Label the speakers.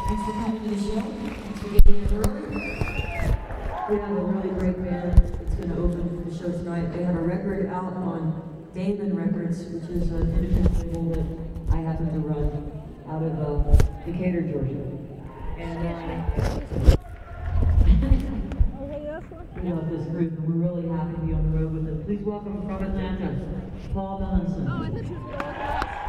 Speaker 1: Thanks for coming to the show. Thanks for getting here early. We have a really great band that's going to open for the show tonight. They have a record out on Damon Records, which is an independent label that I happen to run out of Decatur, Georgia. And we love this group, and we're really happy to be on the road with them. Please welcome from Atlanta, Paul Melanson.